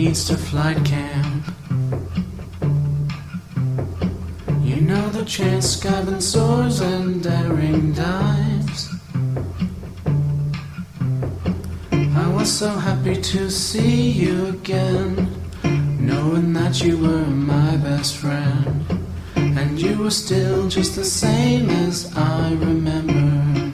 leads to flight camp. You know the chance, skiving soars and daring dives. I was so happy to see you again, knowing that you were my best friend, and you were still just the same as I remember.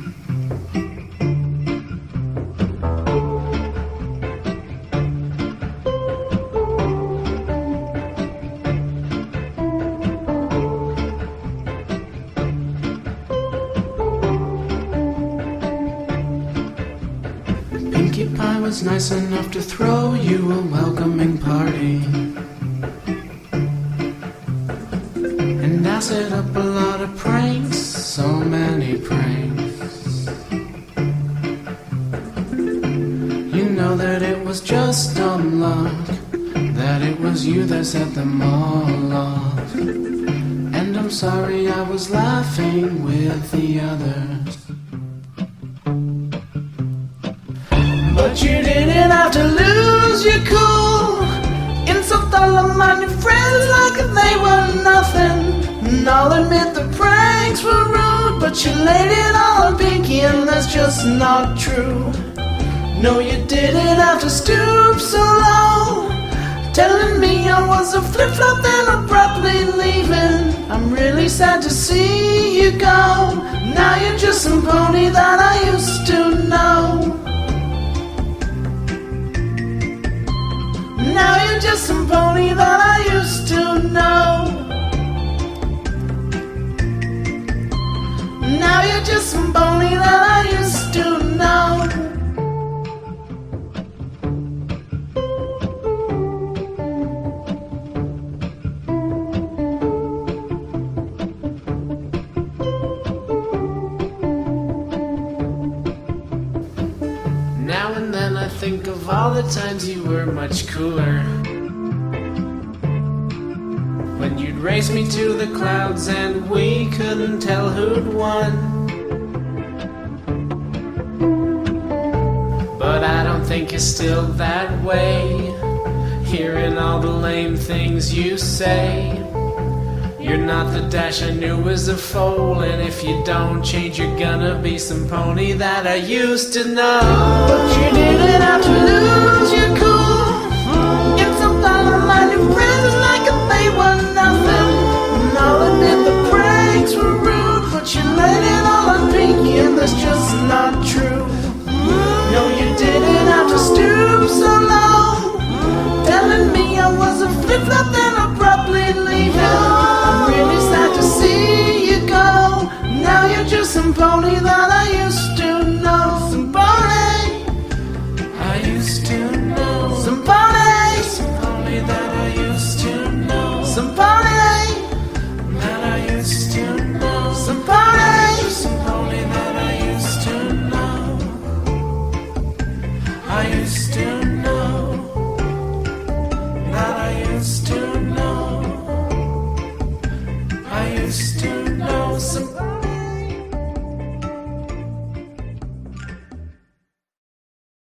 Pinkie Pie was nice enough to throw you a welcoming party, and I set up a lot of pranks, so many pranks. You know that it was just dumb luck, that it was you that set them all off, and I'm sorry I was laughing with the others. But you didn't have to lose your cool, insult all of my new friends like if they were nothing. And I'll admit the pranks were rude, but you laid it all on Pinkie, and that's just not true. No, you didn't have to stoop so low, telling me I was a flip-flop then abruptly leaving. I'm really sad to see you go. Now you're just some pony that I used to know. Now you're just some pony that I used to know. Now you're just some pony that I used to know. Now and then I think of all the times you were much cooler, when you'd race me to the clouds and we couldn't tell who'd won. But I don't think you're still that way, hearing all the lame things you say. You're not the Dash I knew as a foal, and if you don't change you're gonna be some pony that I used to know. But you didn't have to lose your cool, insult all of my new friends like if they were nothing. And I'll admit the pranks were rude, but you laid it all on Pinkie, and that's just not true. No, you didn't have to stoop so low, telling me I was a flip-flop then abruptly leaving. I'm really sad to see you go. Now you're just some pony that I used